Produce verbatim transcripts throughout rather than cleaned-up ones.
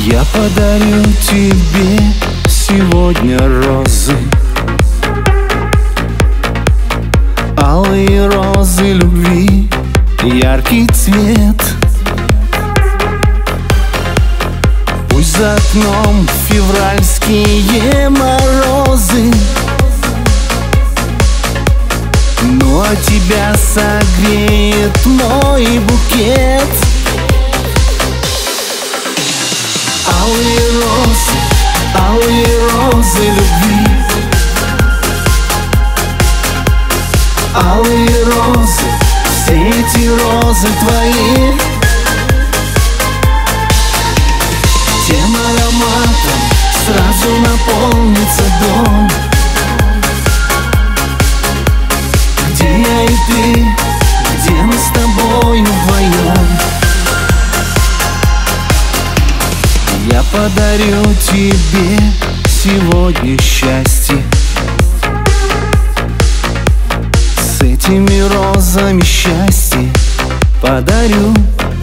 Я подарю тебе сегодня розы, алые розы любви, яркий цвет. Пусть за окном февральские морозы, ну а тебя согреет мой букет. Алые розы, алые розы любви, алые розы, все эти розы твои. Тем ароматом сразу наполнится дом, где я и ты, где мы с тобой вдвоем. Я подарю тебе сегодня счастье, с этими розами счастье подарю.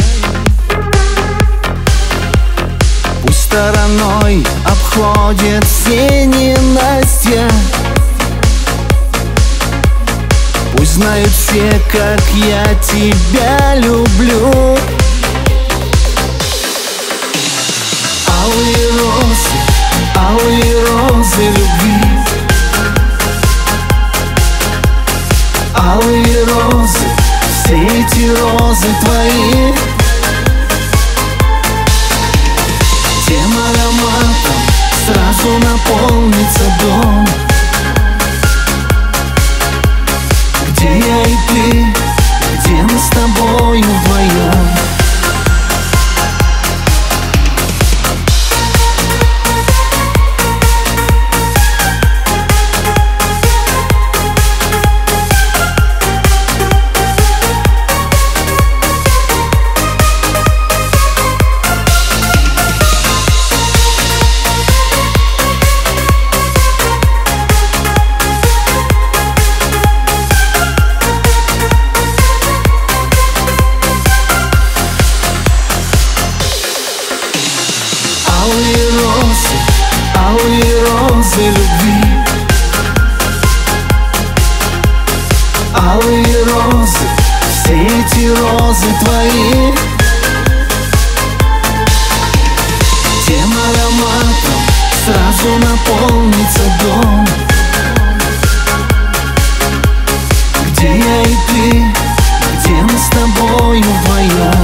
Пусть стороной обходят все ненастья, пусть знают все, как я тебя люблю. Алые розы, алые розы любви, алые розы, все эти розы твои. Тем ароматом сразу наполнится дом, где я и ты, где мы с тобой вдвоем. Алые розы, алые розы любви, алые розы, все эти розы твои. Тем ароматом сразу наполнится дом, где я и ты, где мы с тобой вдвоем.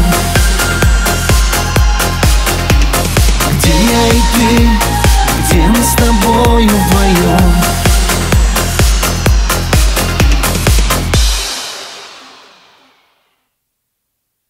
Где я и ты, где мы с тобой вдвоем.